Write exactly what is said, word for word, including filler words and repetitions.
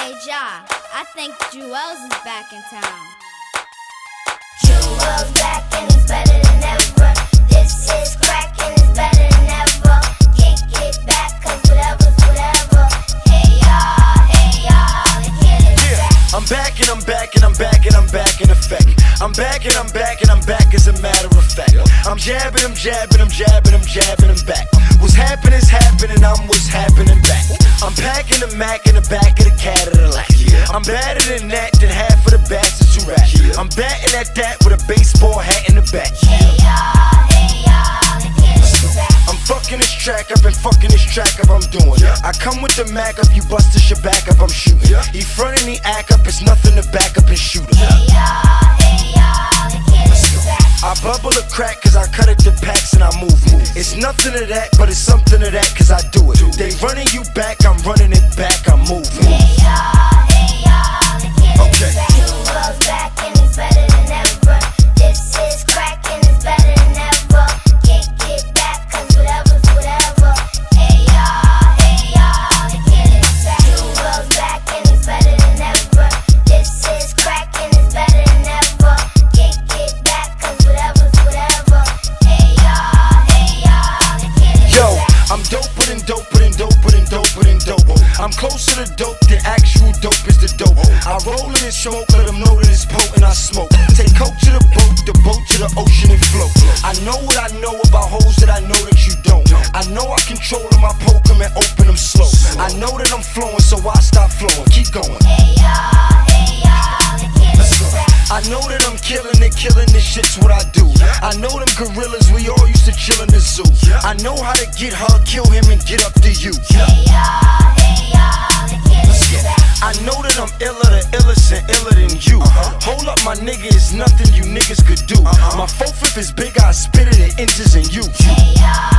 Hey Ja, I think Jewels is back in town. Jewels back and it's better than ever. This is crack and it's better than ever. Can't get back cause whatever's whatever. Hey y'all, hey y'all, the kid is Yeah, back. I'm back and I'm back and I'm back and I'm back in effect. I'm back and I'm back and I'm back as a matter of fact. I'm jabbing, I'm jabbing, I'm jabbing, I'm jabbing, I'm back. What's happening's happening, I'm what's happening back. I'm packing the Mac in the back of the Cadillac. I'm better than that, than half of the bastards who rap. I'm batting at that with a baseball hat in the back. Hey y'all, hey y'all, the kid is back. I'm fucking this track up and fucking this track up, I'm doing. I come with the Mac up, you busted your back up, I'm shooting. He frontin' the act up, it's nothing to back up and shoot him. Hey y'all, hey y'all, the kid is back. I bubble a crack cause I cut it to packs and I move it. It's nothing to that, but it's something to that cause I do it. They running you back, I'm running it back, I'm moving. Hey y'all, hey y'all, the kid Okay. is back. Jewels back and it's better than ever. This is crack and it's better than ever. Can't get back cause whatever's whatever. Hey y'all, hey y'all, the kid is back. Jewels back and it's better than ever. This is crack and it's better than ever. Can't get back cause whatever's whatever. Hey y'all, hey y'all, the kid is Yo, back. I'm doper than doper than doper than doper than dope. I'm closer to dope than actual dope is the dope. I roll it and smoke, let them know that it's potent, I smoke. Take coke to the boat, the boat to the ocean and float. I know what I know about hoes that I know that you don't. I know I control them, I poke them and open them slow. I know that I'm flowing, so I stop flowing. Keep going. Hey y'all, hey y'all, the kid is back. I know that I'm killing it, killing this shit's what I do. I know them gorillas, we all used to chill in the zoo. I know how to get her, kill him, and get up to you. Hey y'all, hey y'all, the kid is back. I know that I'm iller, the illest and iller than you. Hold up, my nigga, it's nothing you niggas could do. My four flip is big, I spit it in inches in you. Hey y'all.